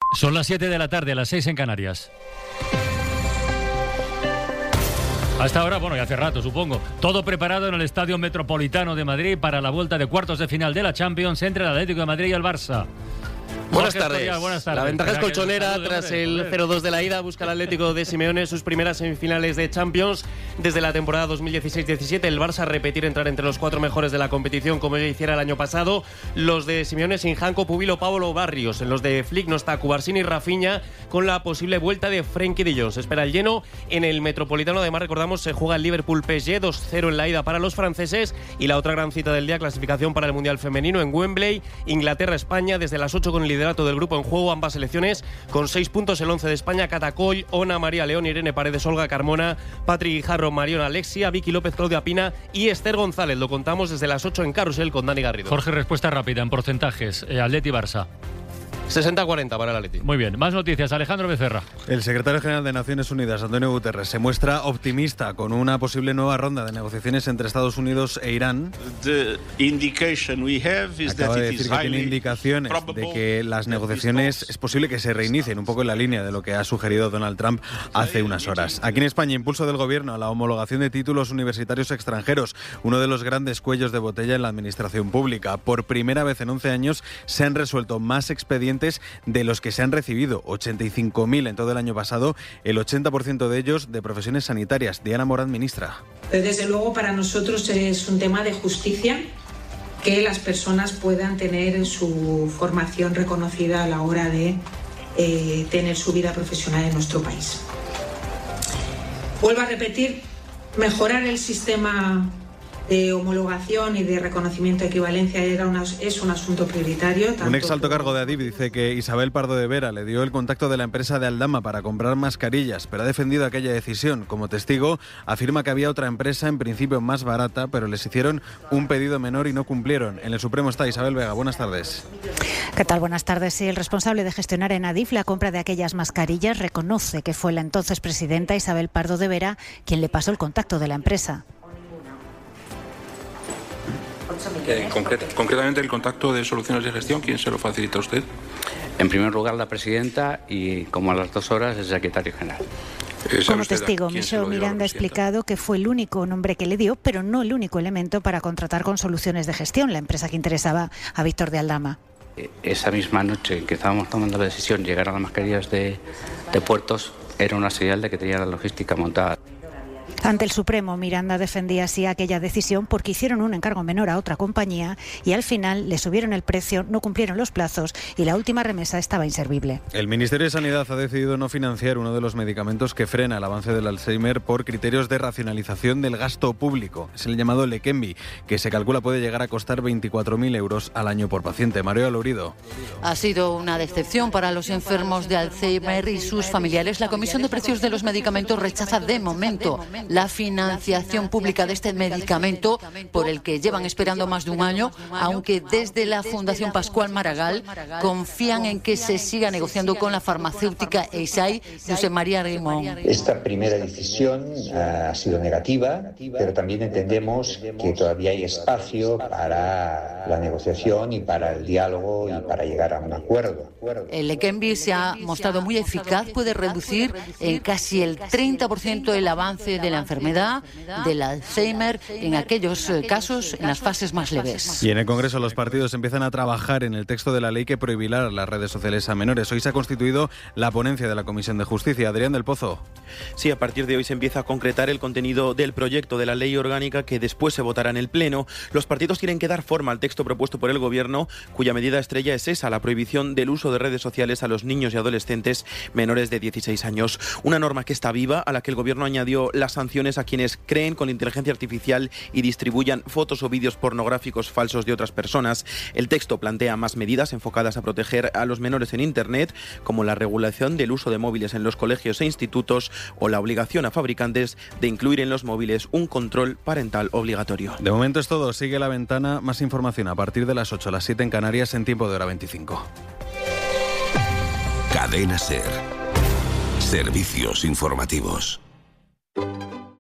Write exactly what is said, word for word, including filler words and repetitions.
Son las siete de la tarde, a las seis en Canarias. Hasta ahora, bueno, ya hace rato, supongo, todo preparado en el Estadio Metropolitano de Madrid para la vuelta de cuartos de final de la Champions entre el Atlético de Madrid y el Barça. Buenas Jorge tardes. Escorial, buenas tardes. La ventaja es colchonera. Salude, Tras hombre, el hombre. cero dos de la ida, busca el Atlético de Simeone sus primeras semifinales de Champions desde la temporada dos mil dieciséis diecisiete. El Barça a repetir entrar entre los cuatro mejores de la competición como ya hiciera el año pasado. Los de Simeone sin Janko, Pubilo, Pablo Barrios. En los de Flick no está Cubarsini y Rafinha, con la posible vuelta de Frenkie de Jong. Se espera el lleno en el Metropolitano. Además, recordamos, se juega el Liverpool-P S G, dos cero en la ida para los franceses. Y la otra gran cita del día, clasificación para el Mundial Femenino en Wembley. Inglaterra-España desde las ocho con el liderato del grupo en juego. Ambas selecciones con seis puntos, el once de España: Catacoll, Ona, María León, Irene Paredes, Olga Carmona, Patri Guijarro, Mariona Alexia, Vicky López, Claudia Pina y Esther González. Lo contamos desde las ocho en Carrusel con Dani Garrido. Jorge, respuesta rápida en porcentajes. Eh, Atleti-Barça. sesenta cuarenta para el Atleti. Muy bien, más noticias. Alejandro Becerra. El secretario general de Naciones Unidas, Antonio Guterres, se muestra optimista con una posible nueva ronda de negociaciones entre Estados Unidos e Irán. Acaba de decir que tiene indicaciones de que las negociaciones es posible que se reinicien, un poco en la línea de lo que ha sugerido Donald Trump hace unas horas. Aquí en España, impulso del gobierno a la homologación de títulos universitarios extranjeros, uno de los grandes cuellos de botella en la administración pública. Por primera vez en once años se han resuelto más expedientes de los que se han recibido, ochenta y cinco mil en todo el año pasado, el ochenta por ciento de ellos de profesiones sanitarias. Diana Morán, ministra. Desde luego para nosotros es un tema de justicia que las personas puedan tener su formación reconocida a la hora de eh, tener su vida profesional en nuestro país. Vuelvo a repetir, mejorar el sistema de homologación y de reconocimiento de equivalencia era una, es un asunto prioritario. Un ex alto cargo de Adif dice que Isabel Pardo de Vera le dio el contacto de la empresa de Aldama para comprar mascarillas, pero ha defendido aquella decisión. Como testigo, afirma que había otra empresa en principio más barata, pero les hicieron un pedido menor y no cumplieron. En el Supremo está Isabel Vega. Buenas tardes. ¿Qué tal? Buenas tardes. Sí, el responsable de gestionar en Adif la compra de aquellas mascarillas reconoce que fue la entonces presidenta Isabel Pardo de Vera quien le pasó el contacto de la empresa. Eh, concreta, concretamente el contacto de soluciones de gestión, ¿quién se lo facilita a usted? En primer lugar la presidenta y como a las dos horas el secretario general. Eh, Como testigo, Michel Miranda ha explicado que fue el único nombre que le dio, pero no el único elemento para contratar con Soluciones de Gestión, la empresa que interesaba a Víctor de Aldama. Esa misma noche en que estábamos tomando la decisión, llegar a las mascarillas de, de puertos era una señal de que tenía la logística montada. Ante el Supremo, Miranda defendía así aquella decisión porque hicieron un encargo menor a otra compañía y al final le subieron el precio, no cumplieron los plazos y la última remesa estaba inservible. El Ministerio de Sanidad ha decidido no financiar uno de los medicamentos que frena el avance del Alzheimer por criterios de racionalización del gasto público. Es el llamado Leqembi, que se calcula puede llegar a costar veinticuatro mil euros al año por paciente. Mario Lourido. Ha sido una decepción para los enfermos de Alzheimer y sus familiares. La Comisión de Precios de los Medicamentos rechaza de momento la financiación pública de este medicamento por el que llevan esperando más de un año, aunque desde la Fundación Pascual Maragall confían en que se siga negociando con la farmacéutica Eisai. José María Rimón. Esta primera decisión ha sido negativa, pero también entendemos que todavía hay espacio para la negociación y para el diálogo y para llegar a un acuerdo. El Leqembi se ha mostrado muy eficaz, puede reducir en casi el treinta por ciento el avance de la enfermedad del Alzheimer en aquellos casos en las fases más leves. Y en el Congreso los partidos empiezan a trabajar en el texto de la ley que prohibirá las redes sociales a menores. Hoy se ha constituido la ponencia de la Comisión de Justicia. Adrián del Pozo. Sí, a partir de hoy se empieza a concretar el contenido del proyecto de la ley orgánica que después se votará en el Pleno. Los partidos tienen que dar forma al texto propuesto por el Gobierno, cuya medida estrella es esa, la prohibición del uso de redes sociales a los niños y adolescentes menores de dieciséis años. Una norma que está viva, a la que el Gobierno añadió las sanciones a quienes creen con inteligencia artificial y distribuyan fotos o vídeos pornográficos falsos de otras personas. El texto plantea más medidas enfocadas a proteger a los menores en Internet, como la regulación del uso de móviles en los colegios e institutos o la obligación a fabricantes de incluir en los móviles un control parental obligatorio. De momento es todo. Sigue La Ventana. Más información a partir de las ocho, a las siete en Canarias, en tiempo de hora veinticinco. Cadena SER. Servicios informativos.